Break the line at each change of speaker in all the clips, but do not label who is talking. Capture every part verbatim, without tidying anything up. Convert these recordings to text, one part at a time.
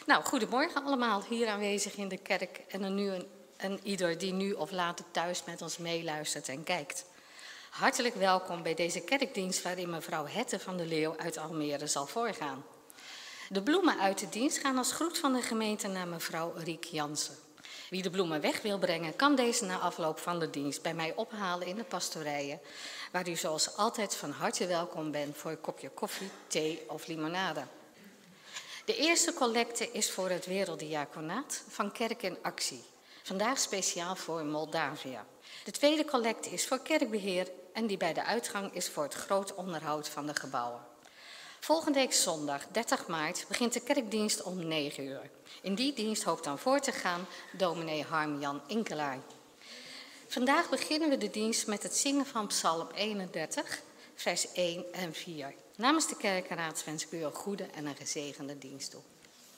Nou, goedemorgen allemaal hier aanwezig in de kerk en een nu een, en ieder die nu of later thuis met ons meeluistert en kijkt. Hartelijk welkom bij deze kerkdienst waarin mevrouw Hette van der Leeuw uit Almere zal voorgaan. De bloemen uit de dienst gaan als groet van de gemeente naar mevrouw Riek Jansen. Wie de bloemen weg wil brengen, kan deze na afloop van de dienst bij mij ophalen in de pastorijen, waar u zoals altijd van harte welkom bent voor een kopje koffie, thee of limonade. De eerste collecte is voor het Werelddiaconaat van Kerk in Actie. Vandaag speciaal voor Moldavië. De tweede collecte is voor kerkbeheer en die bij de uitgang is voor het groot onderhoud van de gebouwen. Volgende week zondag, dertig maart, begint de kerkdienst om negen uur. In die dienst hoopt dan voor te gaan dominee Harm-Jan Inkelaar. Vandaag beginnen we de dienst met het zingen van Psalm eenendertig, vers één en vier. Namens de kerkenraad wens ik u een goede en een gezegende dienst toe.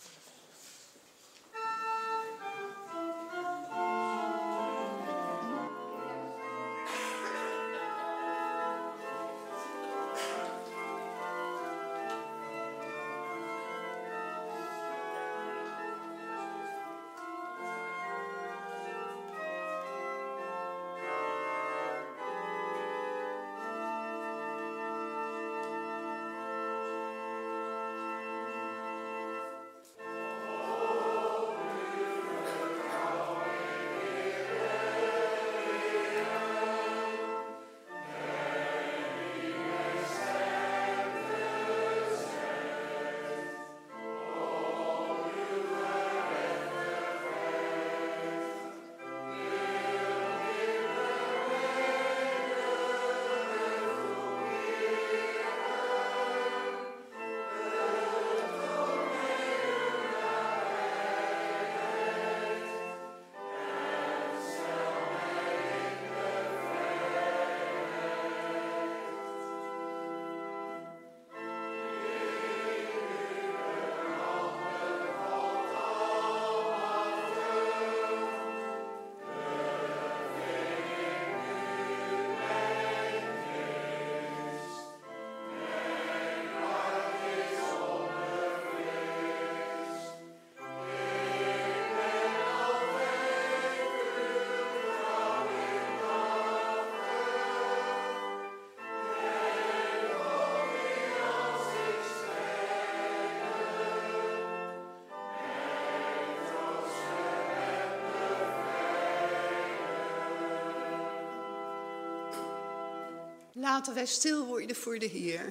Laten wij stil worden voor de Heer.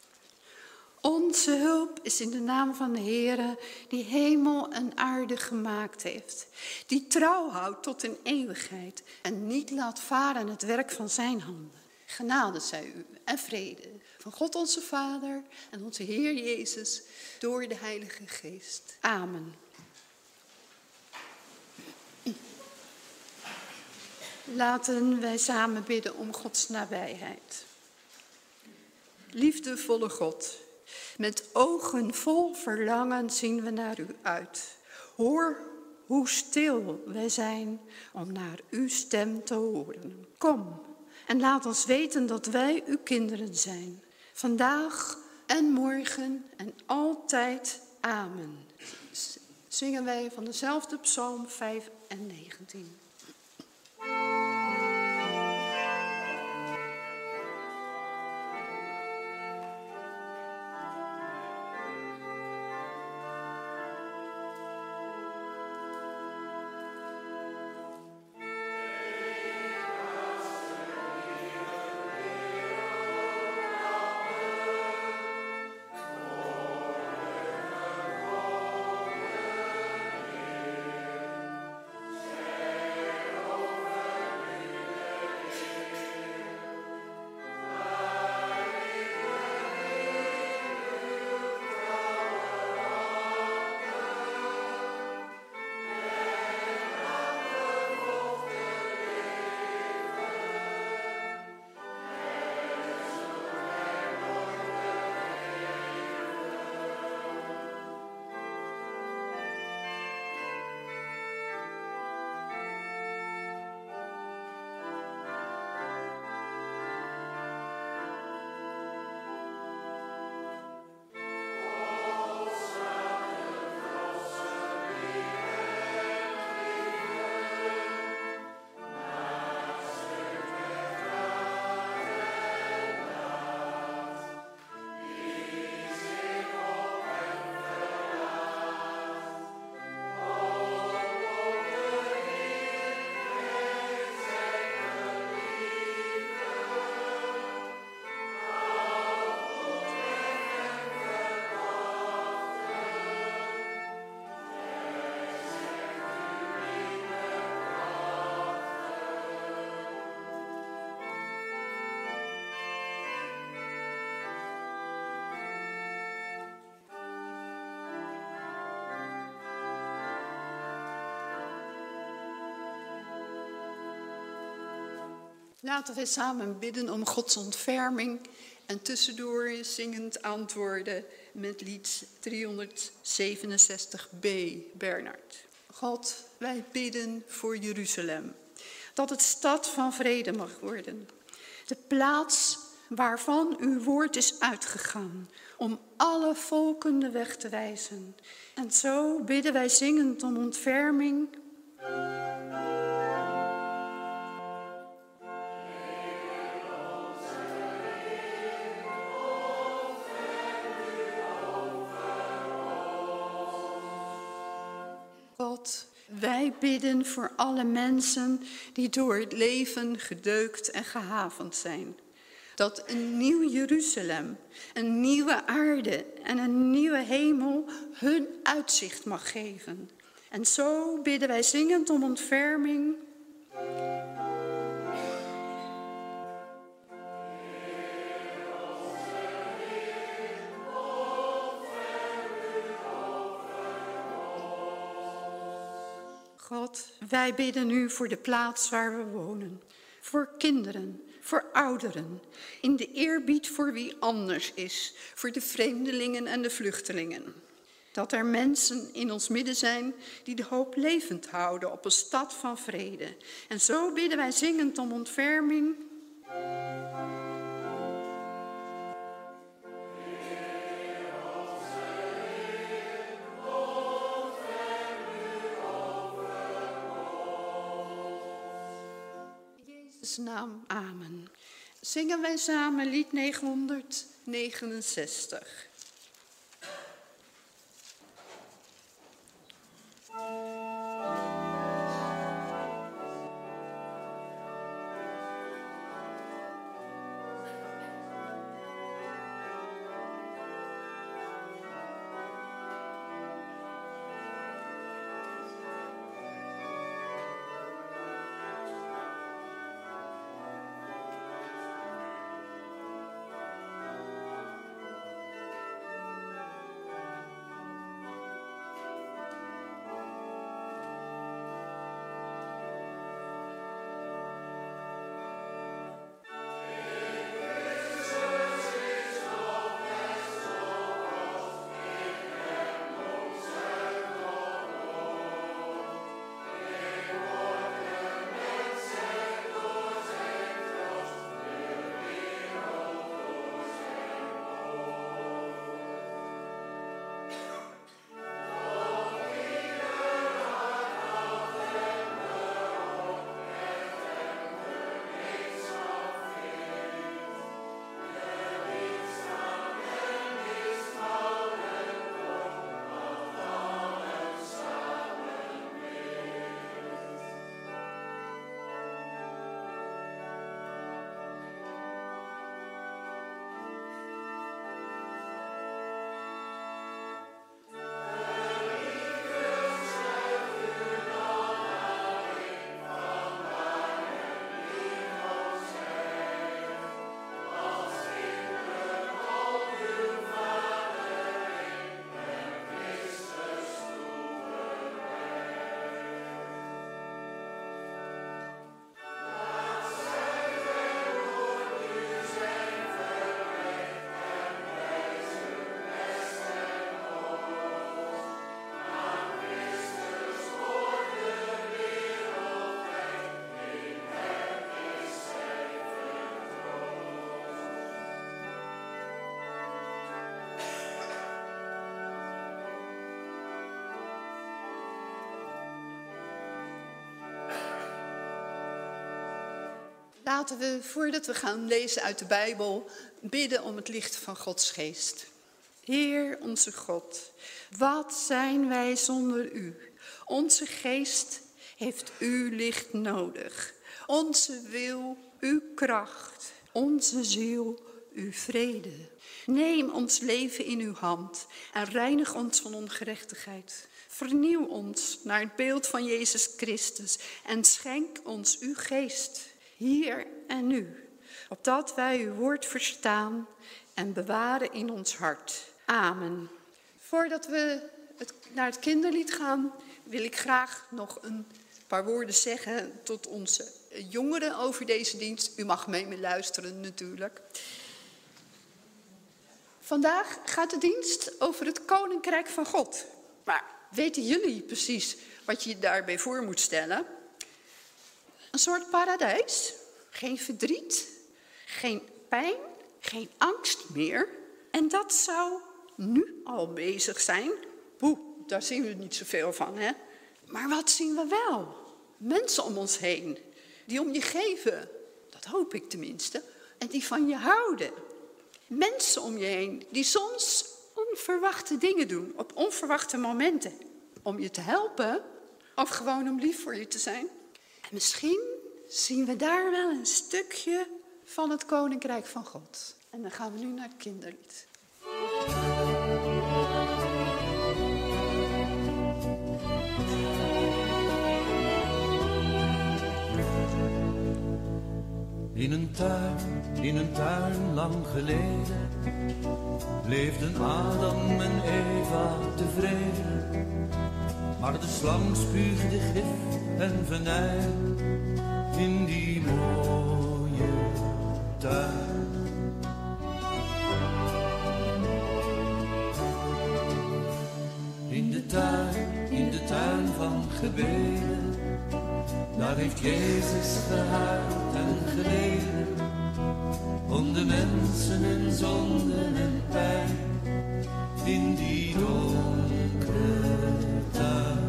Onze hulp is in de naam van de Heere, die hemel en aarde gemaakt heeft. Die trouw houdt tot in eeuwigheid en niet laat varen het werk van zijn handen. Genade zij u en vrede van God onze Vader en onze Heer Jezus door de Heilige Geest. Amen. Laten wij samen bidden om Gods nabijheid. Liefdevolle God, met ogen vol verlangen zien we naar u uit. Hoor hoe stil wij zijn om naar uw stem te horen. Kom en laat ons weten dat wij uw kinderen zijn. Vandaag en morgen en altijd. Amen. Zingen wij van dezelfde psalm vijf en negentien.
Amen.
Laten we samen bidden om Gods ontferming en tussendoor zingend antwoorden met lied driehonderdzevenenzestig b, Bernard. God, wij bidden voor Jeruzalem, dat het stad van vrede mag worden. De plaats waarvan uw woord is uitgegaan, om alle volken de weg te wijzen. En zo bidden wij zingend om ontferming. God, wij bidden voor alle mensen die door het leven gedeukt en gehavend zijn. Dat een nieuw Jeruzalem, een nieuwe aarde en een nieuwe hemel hun uitzicht mag geven. En zo bidden wij zingend om ontferming. God, wij bidden u voor de plaats waar we wonen. Voor kinderen, voor ouderen, in de eerbied voor wie anders is, voor de vreemdelingen en de vluchtelingen. Dat er mensen in ons midden zijn die de hoop levend houden op een stad van vrede. En zo bidden wij zingend om ontferming. Naam, amen. Zingen wij samen lied negenhonderdnegenenzestig. Laten we, voordat we gaan lezen uit de Bijbel, bidden om het licht van Gods geest. Heer, onze God, wat zijn wij zonder u? Onze geest heeft uw licht nodig. Onze wil, uw kracht. Onze ziel, uw vrede. Neem ons leven in uw hand en reinig ons van ongerechtigheid. Vernieuw ons naar het beeld van Jezus Christus en schenk ons uw geest, hier en nu, opdat wij uw woord verstaan en bewaren in ons hart. Amen. Voordat we het, naar het kinderlied gaan, wil ik graag nog een paar woorden zeggen tot onze jongeren over deze dienst. U mag mee me luisteren natuurlijk. Vandaag gaat de dienst over het Koninkrijk van God. Maar weten jullie precies wat je je daarbij voor moet stellen? Een soort paradijs. Geen verdriet, geen pijn, geen angst meer. En dat zou nu al bezig zijn. Poeh, daar zien we niet zoveel van, hè? Maar wat zien we wel? Mensen om ons heen, die om je geven. Dat hoop ik tenminste. En die van je houden. Mensen om je heen, die soms onverwachte dingen doen. Op onverwachte momenten. Om je te helpen, of gewoon om lief voor je te zijn. En misschien zien we daar wel een stukje van het Koninkrijk van God. En dan gaan we nu naar het kinderlied.
In een tuin, in een tuin lang geleden, leefden Adam en Eva tevreden. Maar de slang spuugde gif en venijn in die mooie tuin. In de tuin, in de tuin van gebeden, daar heeft Jezus gehuild en geleden, om de mensen hun zonden en pijn, in die donkere tuin.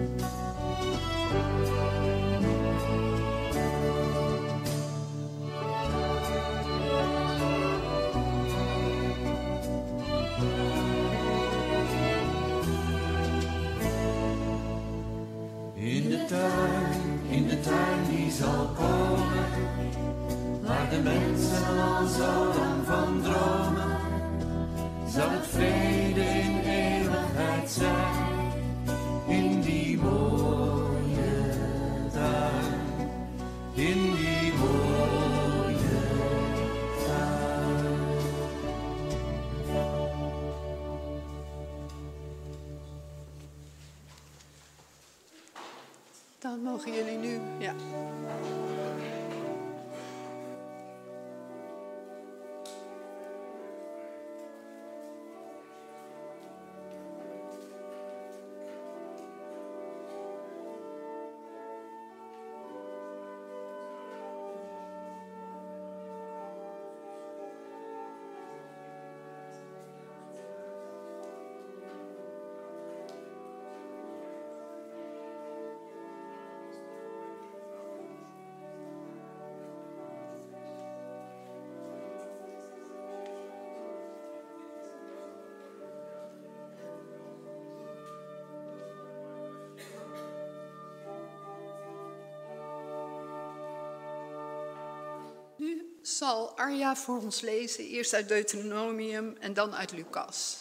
In de tuin, in de tuin die zal komen, waar de mensen al zo lang van dromen, zal het vrede in eeuwigheid zijn, in die mooie tuin, in die mooie tuin.
Dan mogen jullie nu, ja. Nu zal Arja voor ons lezen, eerst uit Deuteronomium en dan uit Lucas.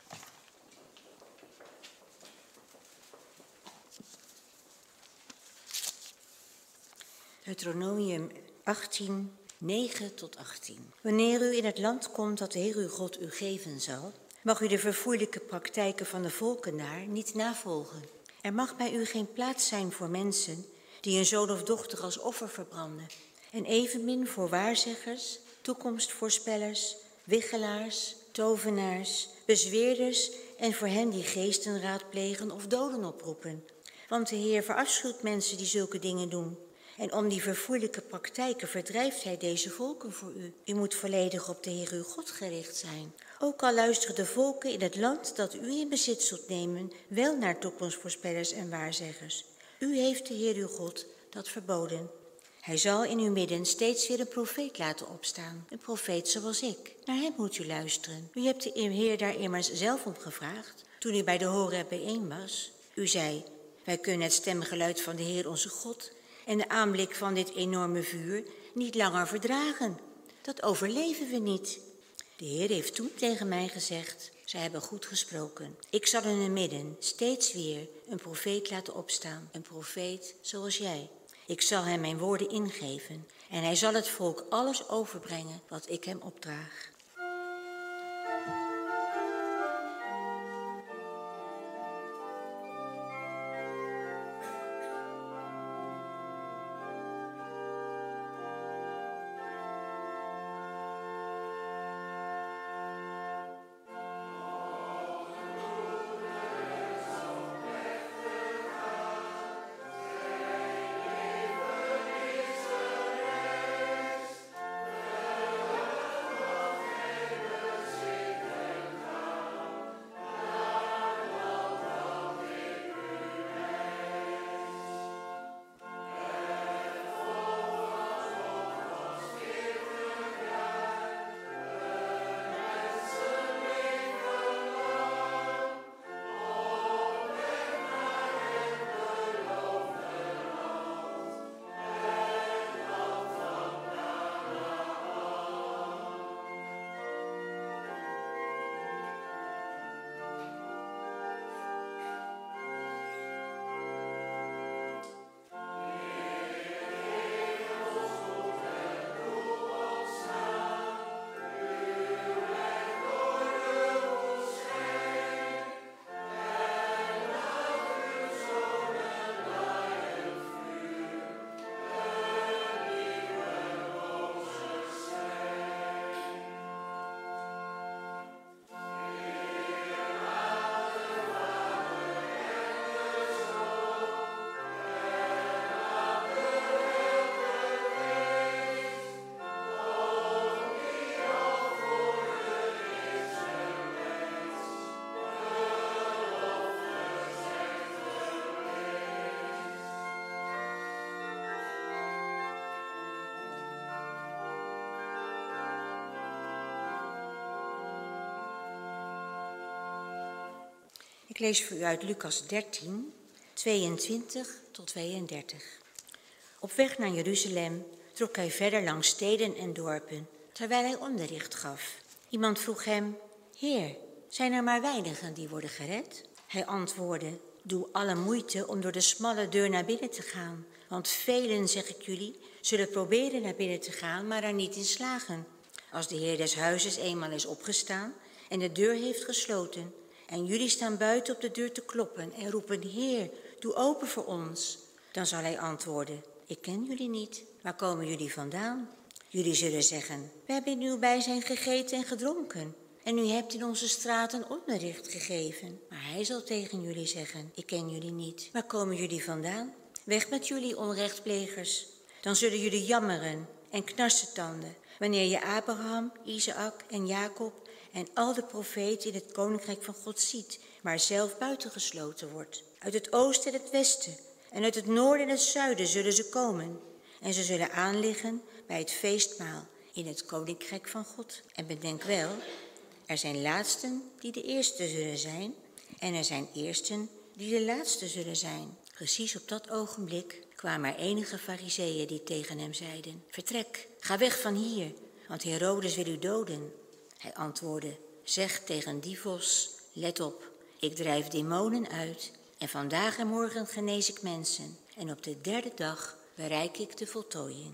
Deuteronomium achttien, negen tot achttien. Wanneer u in het land komt dat de Heer uw God u geven zal, mag u de verfoeilijke praktijken van de volken daar niet navolgen. Er mag bij u geen plaats zijn voor mensen die een zoon of dochter als offer verbranden. En evenmin voor waarzeggers, toekomstvoorspellers, wichelaars, tovenaars, bezweerders en voor hen die geesten raadplegen of doden oproepen. Want de Heer verafschuwt mensen die zulke dingen doen. En om die verfoeilijke praktijken verdrijft hij deze volken voor u. U moet volledig op de Heer uw God gericht zijn. Ook al luisteren de volken in het land dat u in bezit zult nemen wel naar toekomstvoorspellers en waarzeggers. U heeft de Heer uw God dat verboden. Hij zal in uw midden steeds weer een profeet laten opstaan. Een profeet zoals ik. Naar hem moet u luisteren. U hebt de Heer daar immers zelf om gevraagd, toen u bij de Horeb bijeen was. U zei, wij kunnen het stemgeluid van de Heer onze God en de aanblik van dit enorme vuur niet langer verdragen. Dat overleven we niet. De Heer heeft toen tegen mij gezegd, zij hebben goed gesproken. Ik zal in hun midden steeds weer een profeet laten opstaan. Een profeet zoals jij. Ik zal hem mijn woorden ingeven en hij zal het volk alles overbrengen wat ik hem opdraag. Ik lees voor u uit Lucas dertien, tweeëntwintig tot tweeëndertig. Op weg naar Jeruzalem trok hij verder langs steden en dorpen, terwijl hij onderricht gaf. Iemand vroeg hem: Heer, zijn er maar weinigen die worden gered? Hij antwoordde: Doe alle moeite om door de smalle deur naar binnen te gaan. Want velen, zeg ik jullie, zullen proberen naar binnen te gaan, maar er niet in slagen. Als de heer des huizes eenmaal is opgestaan en de deur heeft gesloten, en jullie staan buiten op de deur te kloppen en roepen: Heer, doe open voor ons. Dan zal hij antwoorden: Ik ken jullie niet. Waar komen jullie vandaan? Jullie zullen zeggen: We hebben in uw bijzijn gegeten en gedronken. En u hebt in onze straten onderricht gegeven. Maar hij zal tegen jullie zeggen: Ik ken jullie niet. Waar komen jullie vandaan? Weg met jullie onrechtplegers. Dan zullen jullie jammeren en knarsetanden wanneer je Abraham, Isaac en Jacob en al de profeten in het koninkrijk van God ziet, maar zelf buitengesloten wordt. Uit het oosten en het westen en uit het noorden en het zuiden zullen ze komen. En ze zullen aanliggen bij het feestmaal in het koninkrijk van God. En bedenk wel, er zijn laatsten die de eerste zullen zijn en er zijn eersten die de laatste zullen zijn. Precies op dat ogenblik kwamen er enige farizeeën die tegen hem zeiden: Vertrek, ga weg van hier, want Herodes wil u doden. Hij antwoordde: Zeg tegen die vos: Let op, ik drijf demonen uit en vandaag en morgen genees ik mensen. En op de derde dag bereik ik de voltooiing.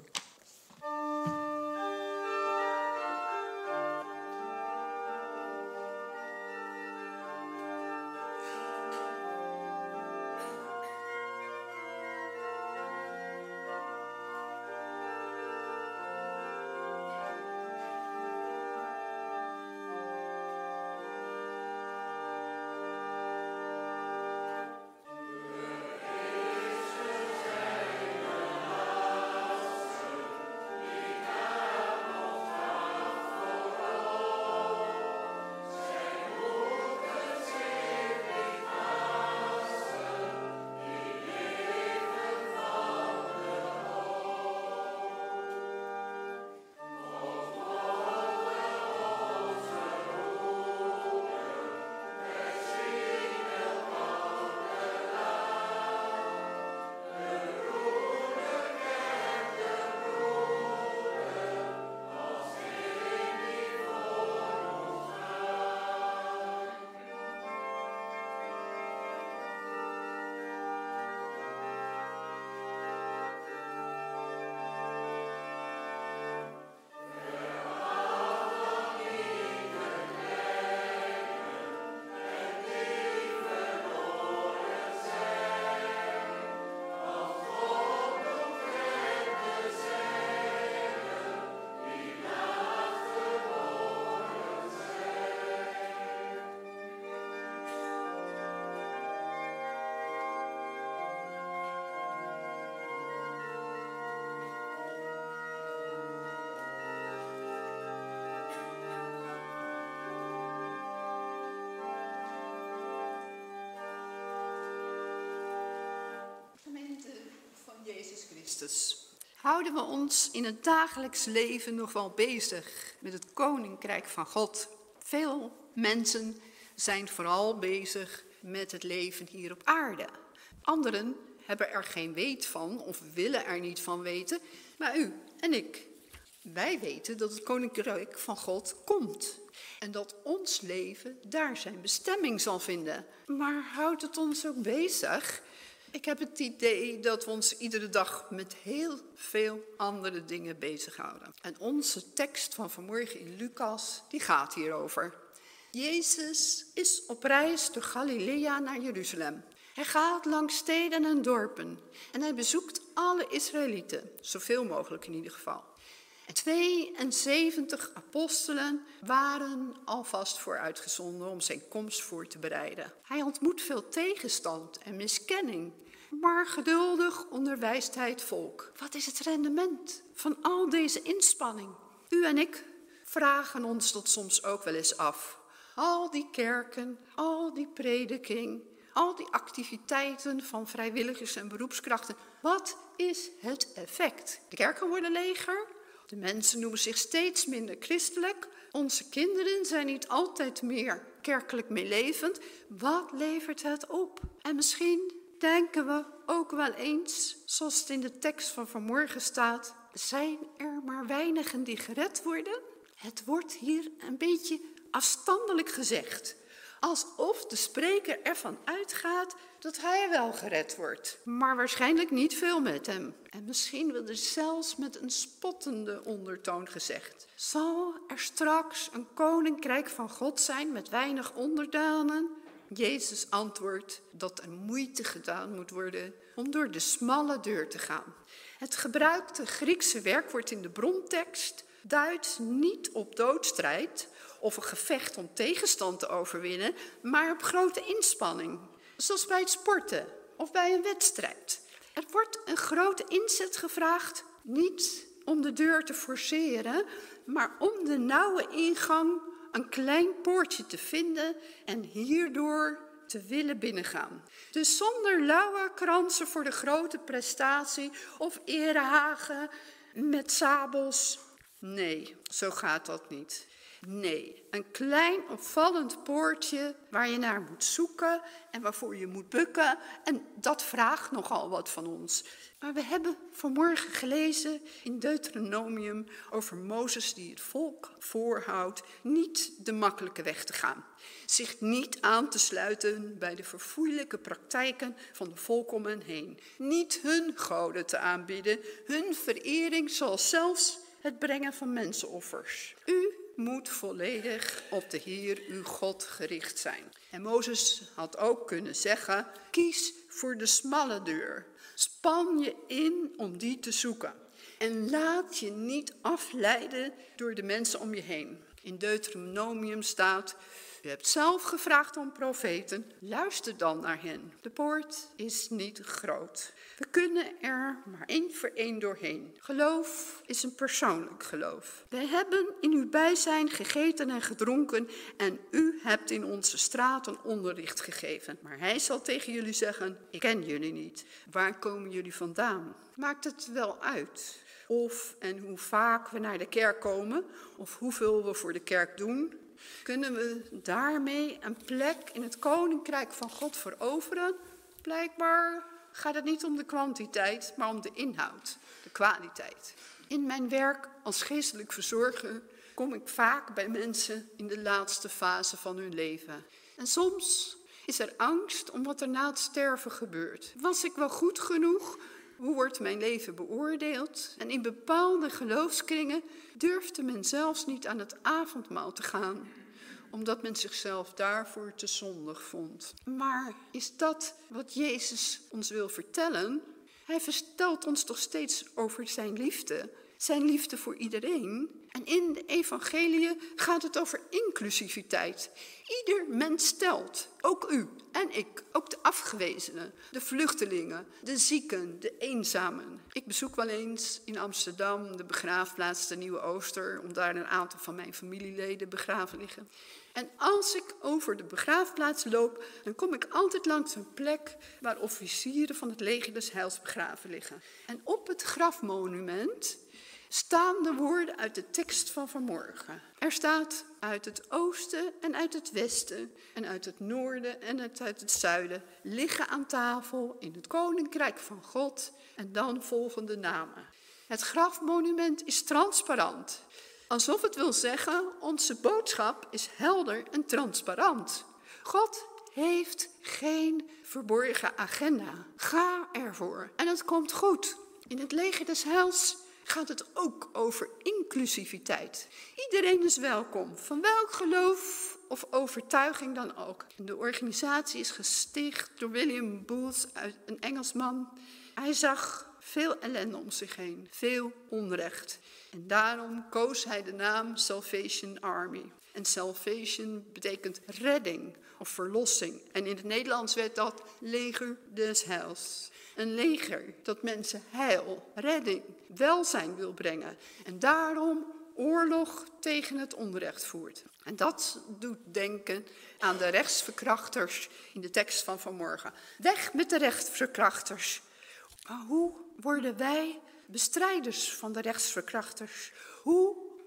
Jezus Christus. Houden we ons in het dagelijks leven nog wel bezig met het koninkrijk van God? Veel mensen zijn vooral bezig met het leven hier op aarde. Anderen hebben er geen weet van of willen er niet van weten, maar u en ik. Wij weten dat het koninkrijk van God komt en dat ons leven daar zijn bestemming zal vinden. Maar houdt het ons ook bezig? Ik heb het idee dat we ons iedere dag met heel veel andere dingen bezighouden. En onze tekst van vanmorgen in Lucas, die gaat hierover. Jezus is op reis door Galilea naar Jeruzalem. Hij gaat langs steden en dorpen en hij bezoekt alle Israëlieten, zoveel mogelijk in ieder geval. En tweeënzeventig apostelen waren alvast vooruitgezonden om zijn komst voor te bereiden. Hij ontmoet veel tegenstand en miskenning, maar geduldig onderwijst hij het volk. Wat is het rendement van al deze inspanning? U en ik vragen ons dat soms ook wel eens af. Al die kerken, al die prediking, al die activiteiten van vrijwilligers en beroepskrachten. Wat is het effect? De kerken worden leger. De mensen noemen zich steeds minder christelijk. Onze kinderen zijn niet altijd meer kerkelijk meelevend. Wat levert het op? En misschien denken we ook wel eens, zoals het in de tekst van vanmorgen staat, zijn er maar weinigen die gered worden? Het wordt hier een beetje afstandelijk gezegd. Alsof de spreker ervan uitgaat dat hij wel gered wordt. Maar waarschijnlijk niet veel met hem. En misschien wel er zelfs met een spottende ondertoon gezegd. Zal er straks een koninkrijk van God zijn met weinig onderdanen? Jezus antwoordt dat er moeite gedaan moet worden om door de smalle deur te gaan. Het gebruikte Griekse werkwoord in de brontekst duidt niet op doodstrijd of een gevecht om tegenstand te overwinnen, maar op grote inspanning. Zoals bij het sporten of bij een wedstrijd. Er wordt een grote inzet gevraagd, niet om de deur te forceren, maar om de nauwe ingang een klein poortje te vinden en hierdoor te willen binnengaan. Dus zonder lauwe kransen voor de grote prestatie of erehagen met sabels. Nee, zo gaat dat niet. Nee, een klein opvallend poortje waar je naar moet zoeken en waarvoor je moet bukken. En dat vraagt nogal wat van ons. Maar we hebben vanmorgen gelezen in Deuteronomium over Mozes die het volk voorhoudt niet de makkelijke weg te gaan. Zich niet aan te sluiten bij de verfoeilijke praktijken van de volk om hen heen. Niet hun goden te aanbidden, hun verering zoals zelfs het brengen van mensenoffers. U moet volledig op de Heer uw God gericht zijn. En Mozes had ook kunnen zeggen, kies voor de smalle deur. Span je in om die te zoeken. En laat je niet afleiden door de mensen om je heen. In Deuteronomium staat, u hebt zelf gevraagd om profeten, luister dan naar hen. De poort is niet groot. We kunnen er maar één voor één doorheen. Geloof is een persoonlijk geloof. We hebben in uw bijzijn gegeten en gedronken en u hebt in onze straten onderricht gegeven. Maar hij zal tegen jullie zeggen, ik ken jullie niet. Waar komen jullie vandaan? Maakt het wel uit of en hoe vaak we naar de kerk komen of hoeveel we voor de kerk doen? Kunnen we daarmee een plek in het koninkrijk van God veroveren? Blijkbaar gaat het niet om de kwantiteit, maar om de inhoud, de kwaliteit. In mijn werk als geestelijk verzorger kom ik vaak bij mensen in de laatste fase van hun leven. En soms is er angst om wat er na het sterven gebeurt. Was ik wel goed genoeg? Hoe wordt mijn leven beoordeeld? En in bepaalde geloofskringen durfde men zelfs niet aan het avondmaal te gaan, omdat men zichzelf daarvoor te zondig vond. Maar is dat wat Jezus ons wil vertellen? Hij vertelt ons toch steeds over zijn liefde, zijn liefde voor iedereen. En in de evangelie gaat het over inclusiviteit. Ieder mens telt, ook u en ik, ook de afgewezenen, de vluchtelingen, de zieken, de eenzamen. Ik bezoek wel eens in Amsterdam de begraafplaats de Nieuwe Ooster, om daar een aantal van mijn familieleden begraven liggen. En als ik over de begraafplaats loop, dan kom ik altijd langs een plek waar officieren van het leger des Heils begraven liggen. En op het grafmonument staan de woorden uit de tekst van vanmorgen. Er staat uit het oosten en uit het westen en uit het noorden en uit het zuiden liggen aan tafel in het koninkrijk van God en dan volgende namen. Het grafmonument is transparant. Alsof het wil zeggen, onze boodschap is helder en transparant. God heeft geen verborgen agenda. Ga ervoor en het komt goed. In het leger des Heils gaat het ook over inclusiviteit. Iedereen is welkom, van welk geloof of overtuiging dan ook. De organisatie is gesticht door William Booth, een Engelsman. Hij zag veel ellende om zich heen, veel onrecht. En daarom koos hij de naam Salvation Army. En salvation betekent redding of verlossing. En in het Nederlands werd dat leger des heils. Een leger dat mensen heil, redding, welzijn wil brengen. En daarom oorlog tegen het onrecht voert. En dat doet denken aan de rechtsverkrachters in de tekst van vanmorgen. Weg met de rechtsverkrachters. Maar hoe worden wij bestrijders van de rechtsverkrachters? Hoe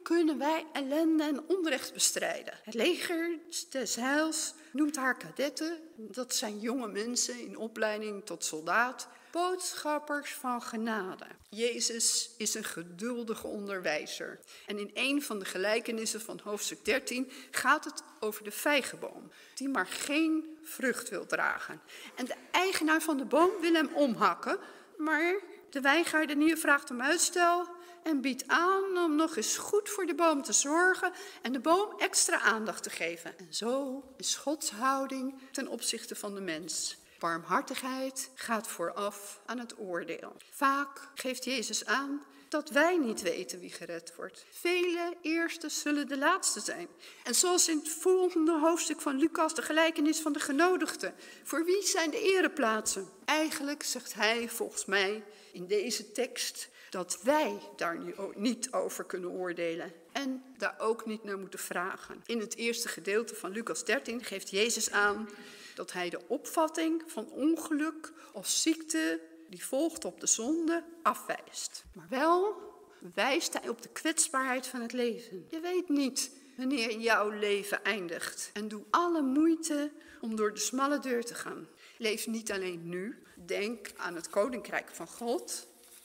kunnen wij ellende en onrecht bestrijden. Het leger des heils noemt haar kadetten. Dat zijn jonge mensen in opleiding tot soldaat. Boodschappers van genade. Jezus is een geduldige onderwijzer. En in een van de gelijkenissen van hoofdstuk dertien gaat het over de vijgenboom, die maar geen vrucht wil dragen. En de eigenaar van de boom wil hem omhakken, maar de wijngaardenier vraagt om uitstel en biedt aan om nog eens goed voor de boom te zorgen en de boom extra aandacht te geven. En zo is Gods houding ten opzichte van de mens. Barmhartigheid gaat vooraf aan het oordeel. Vaak geeft Jezus aan dat wij niet weten wie gered wordt. Vele eerste zullen de laatste zijn. En zoals in het volgende hoofdstuk van Lucas, de gelijkenis van de genodigden. Voor wie zijn de ereplaatsen? Eigenlijk zegt hij volgens mij in deze tekst dat wij daar nu ook niet over kunnen oordelen. En daar ook niet naar moeten vragen. In het eerste gedeelte van Lucas dertien geeft Jezus aan dat hij de opvatting van ongeluk of ziekte die volgt op de zonde afwijst. Maar wel wijst hij op de kwetsbaarheid van het leven. Je weet niet wanneer jouw leven eindigt. En doe alle moeite om door de smalle deur te gaan. Leef niet alleen nu. Denk aan het koninkrijk van God.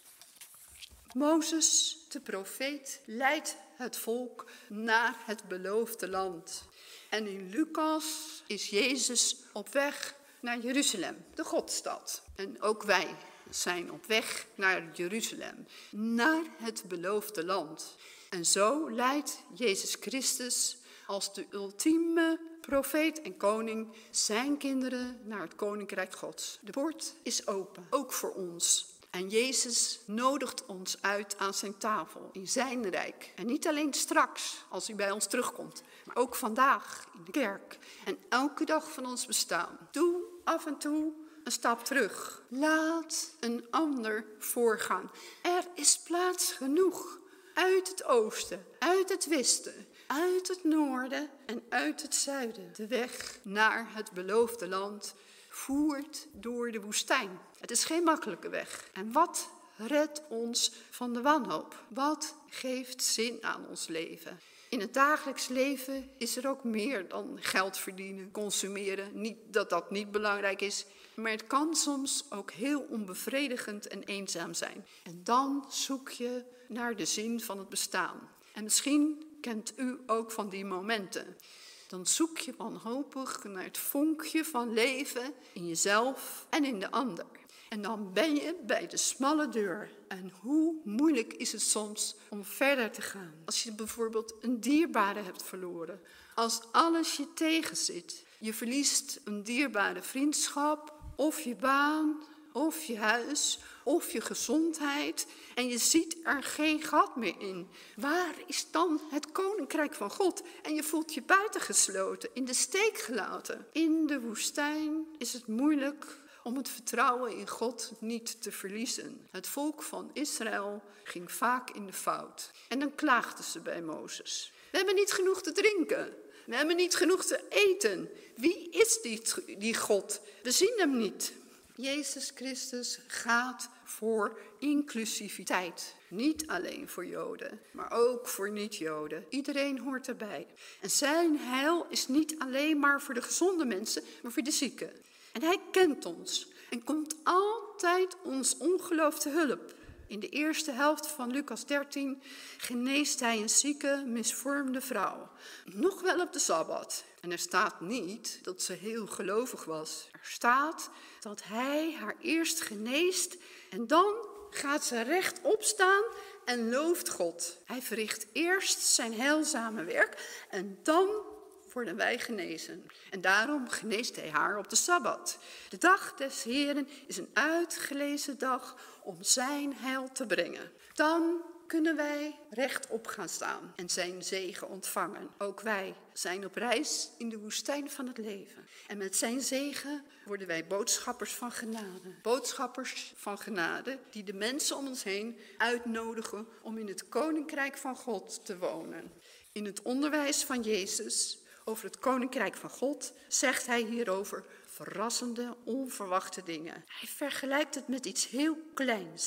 Mozes, de profeet, leidt het volk naar het beloofde land. En in Lucas is Jezus op weg naar Jeruzalem, de Godstad. En ook wij zijn op weg naar Jeruzalem, naar het beloofde land. En zo leidt Jezus Christus als de ultieme profeet en koning zijn kinderen naar het koninkrijk Gods. De poort is open, ook voor ons. En Jezus nodigt ons uit aan zijn tafel, in zijn rijk. En niet alleen straks, als hij bij ons terugkomt, maar ook vandaag in de kerk. En elke dag van ons bestaan. Doe af en toe een stap terug. Laat een ander voorgaan. Er is plaats genoeg. Uit het oosten, uit het westen, uit het noorden en uit het zuiden. De weg naar het beloofde land voert door de woestijn. Het is geen makkelijke weg. En wat redt ons van de wanhoop? Wat geeft zin aan ons leven? In het dagelijks leven is er ook meer dan geld verdienen, consumeren. Niet dat dat niet belangrijk is, maar het kan soms ook heel onbevredigend en eenzaam zijn. En dan zoek je naar de zin van het bestaan. En misschien kent u ook van die momenten. Dan zoek je wanhopig naar het vonkje van leven in jezelf en in de ander. En dan ben je bij de smalle deur. En hoe moeilijk is het soms om verder te gaan. Als je bijvoorbeeld een dierbare hebt verloren. Als alles je tegenzit. Je verliest een dierbare vriendschap of je baan of je huis of je gezondheid. En je ziet er geen gat meer in. Waar is dan het koninkrijk van God? En je voelt je buitengesloten, in de steek gelaten. In de woestijn is het moeilijk om het vertrouwen in God niet te verliezen. Het volk van Israël ging vaak in de fout. En dan klaagden ze bij Mozes. We hebben niet genoeg te drinken. We hebben niet genoeg te eten. Wie is die, die God? We zien hem niet. Jezus Christus gaat voor inclusiviteit. Niet alleen voor Joden, maar ook voor niet-Joden. Iedereen hoort erbij. En zijn heil is niet alleen maar voor de gezonde mensen, maar voor de zieken. En hij kent ons en komt altijd ons ongeloof te hulp. In de eerste helft van Lucas dertien geneest hij een zieke, misvormde vrouw. Nog wel op de Sabbat. En er staat niet dat ze heel gelovig was. Er staat dat hij haar eerst geneest en dan gaat ze rechtop staan en looft God. Hij verricht eerst zijn heilzame werk en dan worden wij genezen. En daarom geneest hij haar op de Sabbat. De dag des Heren is een uitgelezen dag om zijn heil te brengen. Dan kunnen wij rechtop gaan staan en zijn zegen ontvangen. Ook wij zijn op reis in de woestijn van het leven. En met zijn zegen worden wij boodschappers van genade. Boodschappers van genade die de mensen om ons heen uitnodigen om in het koninkrijk van God te wonen. In het onderwijs van Jezus over het koninkrijk van God zegt hij hierover verrassende, onverwachte dingen. Hij vergelijkt het met iets heel kleins.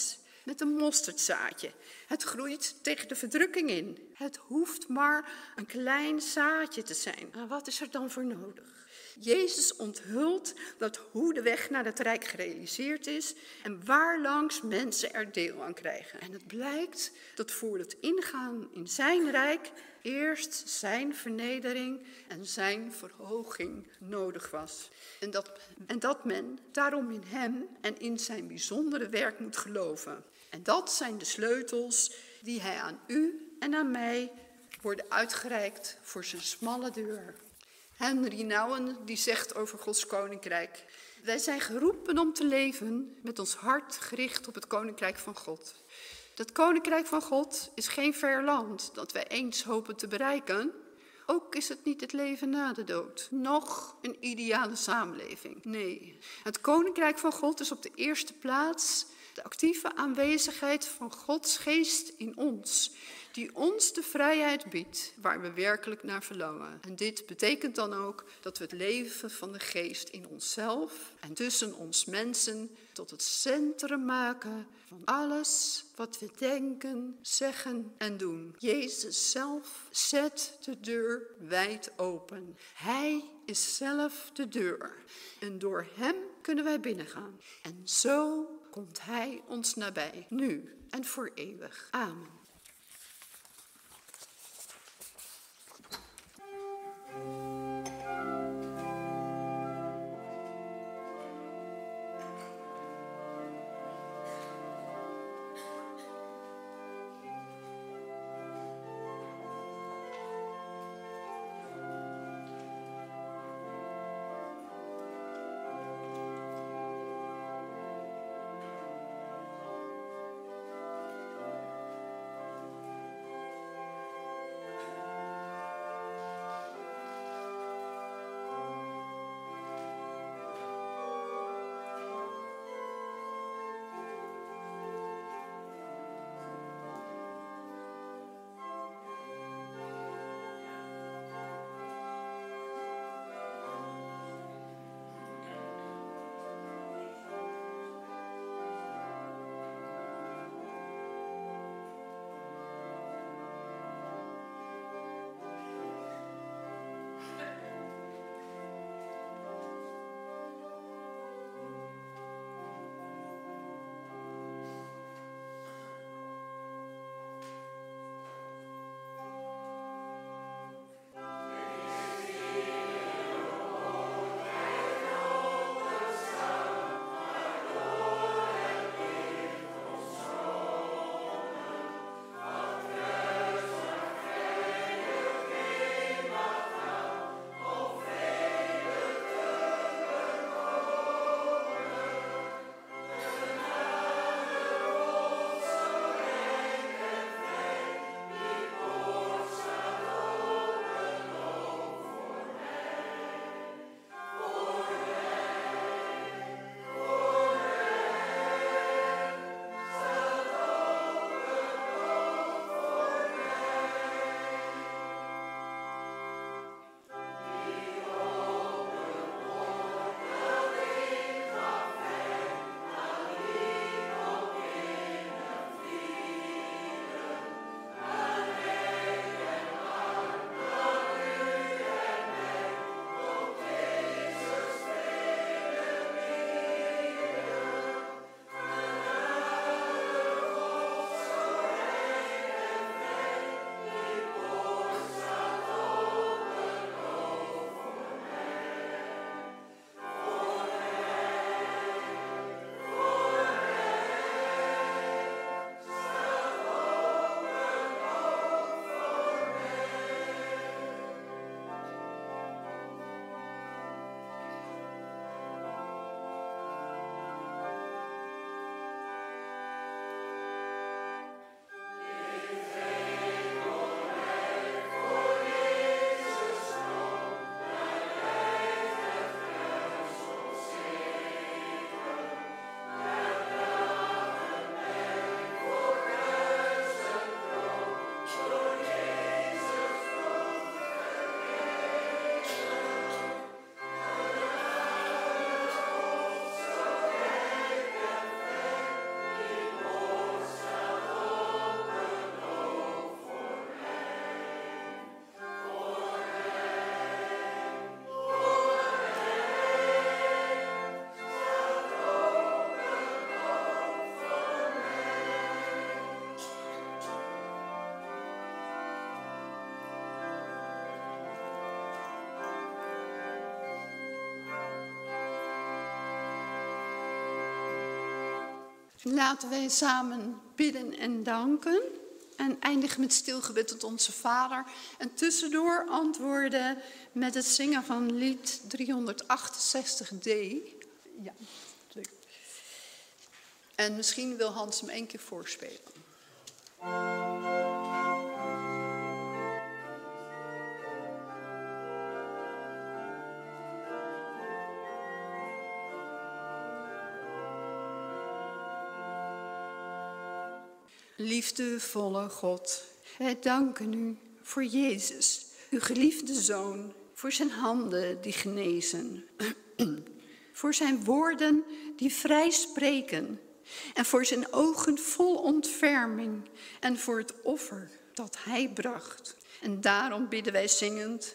met een mosterdzaadje. Het groeit tegen de verdrukking in. Het hoeft maar een klein zaadje te zijn. Maar wat is er dan voor nodig? Jezus onthult dat hoe de weg naar het rijk gerealiseerd is en waarlangs mensen er deel aan krijgen. En het blijkt dat voor het ingaan in zijn rijk eerst zijn vernedering en zijn verhoging nodig was. En dat, en dat men daarom in hem en in zijn bijzondere werk moet geloven. En dat zijn de sleutels die hij aan u en aan mij worden uitgereikt voor zijn smalle deur. Henry Nouwen die zegt over Gods koninkrijk: wij zijn geroepen om te leven met ons hart gericht op het koninkrijk van God. Dat koninkrijk van God is geen ver land dat wij eens hopen te bereiken. Ook is het niet het leven na de dood, noch een ideale samenleving. Nee, het koninkrijk van God is op de eerste plaats de actieve aanwezigheid van Gods geest in ons, die ons de vrijheid biedt waar we werkelijk naar verlangen. En dit betekent dan ook dat we het leven van de geest in onszelf en tussen ons mensen tot het centrum maken van alles wat we denken, zeggen en doen. Jezus zelf zet de deur wijd open. Hij is zelf de deur. En door hem kunnen wij binnengaan. En zo komt hij ons nabij, nu en voor eeuwig. Amen. Laten wij samen bidden en danken. En eindigen met stilgebed tot onze Vader. En tussendoor antwoorden met het zingen van lied driehonderdachtenzestig D. Ja, leuk. En misschien wil Hans hem één keer voorspelen. Liefdevolle God, wij danken u voor Jezus, uw geliefde Zoon, voor zijn handen die genezen, voor zijn woorden die vrij spreken en voor zijn ogen vol ontferming en voor het offer dat hij bracht. En daarom bidden wij zingend.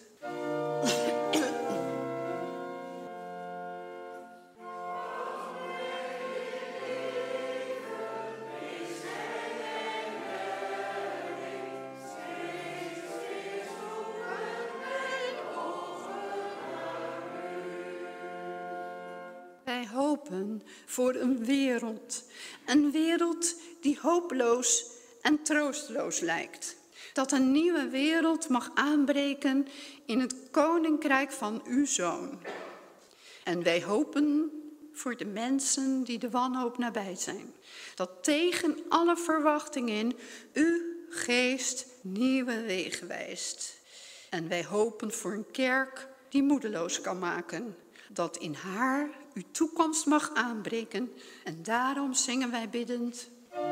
Wij hopen voor een wereld, een wereld die hopeloos en troosteloos lijkt. Dat een nieuwe wereld mag aanbreken in het koninkrijk van uw Zoon. En wij hopen voor de mensen die de wanhoop nabij zijn. Dat tegen alle verwachtingen in uw geest nieuwe wegen wijst. En wij hopen voor een kerk die moedeloos kan maken. Dat in haar uw toekomst mag aanbreken. En daarom zingen wij biddend.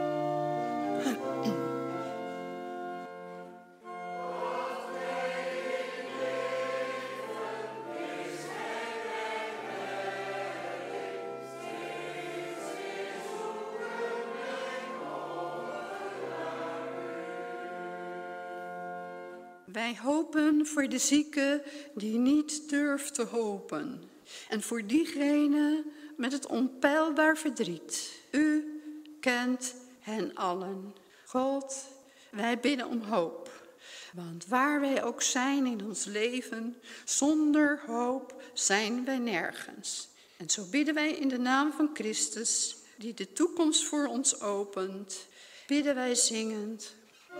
Wij hopen voor de zieke die niet durft te hopen. En voor diegene met het onpeilbaar verdriet. U kent hen allen. God, wij bidden om hoop. Want waar wij ook zijn in ons leven, zonder hoop zijn wij nergens. En zo bidden wij in de naam van Christus, die de toekomst voor ons opent, bidden wij zingend.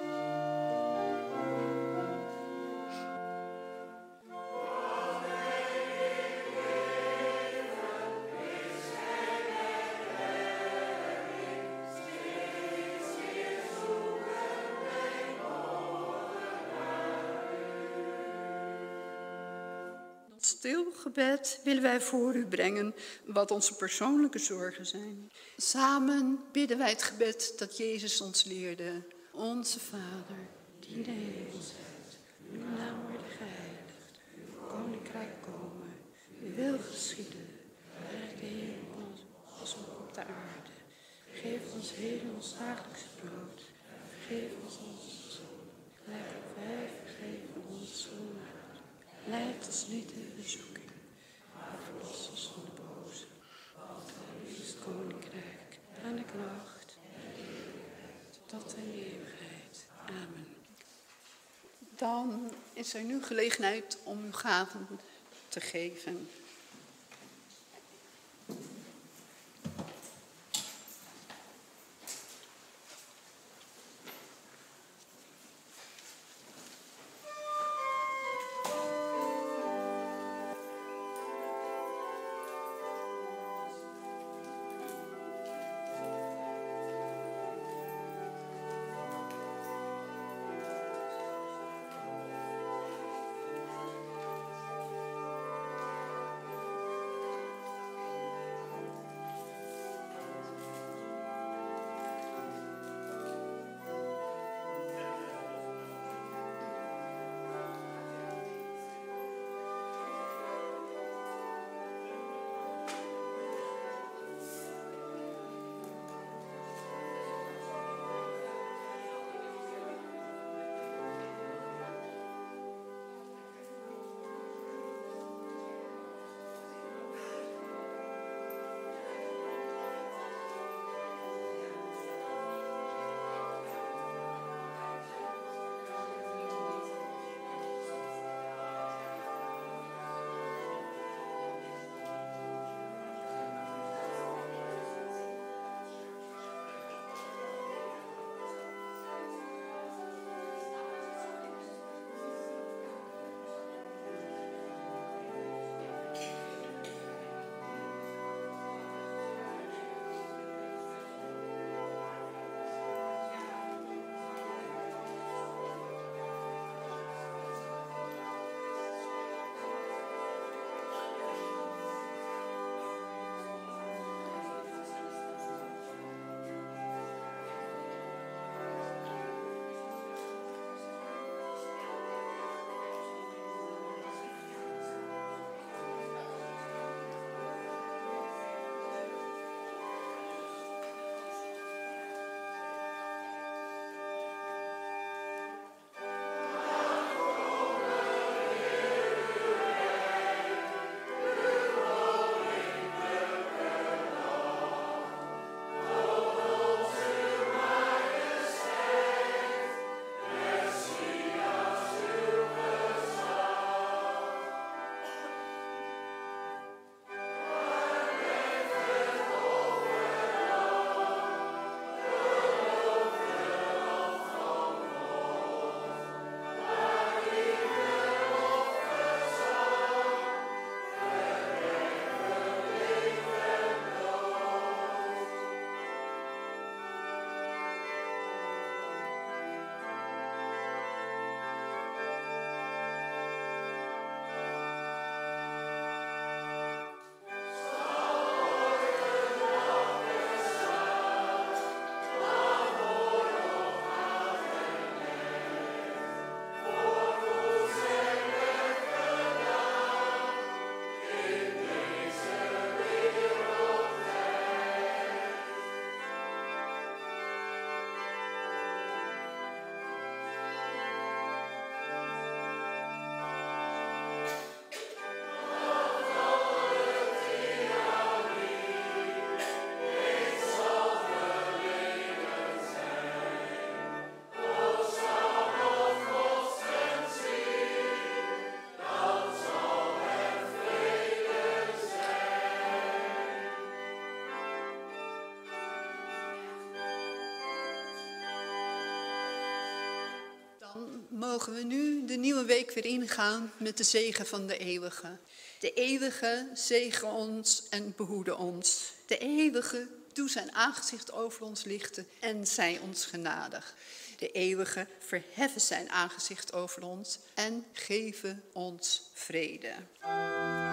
Stil gebed willen wij voor u brengen wat onze persoonlijke zorgen zijn. Samen bidden wij het gebed dat Jezus ons leerde. Onze Vader, die in de hemel zijt, uw naam wordt geheiligd, uw koninkrijk komen, uw wil geschieden, gelijk de hemel als ook op de aarde. Geef ons heden ons dagelijkse brood, vergeef ons onze zonden, gelijk ook wij vergeven onze zonden. Leid ons niet in verzoeking, maar verlos ons van de boze. Want u is het koninkrijk en de kracht en de eeuwigheid, tot in de eeuwigheid. Amen. Dan is er nu gelegenheid om uw gaven te geven. mogen we nu de nieuwe week weer ingaan met de zegen van de eeuwige. De eeuwige zegen ons en behoede ons. De eeuwige doe zijn aangezicht over ons lichten en zij ons genadig. De eeuwige verheffen zijn aangezicht over ons en geven ons vrede.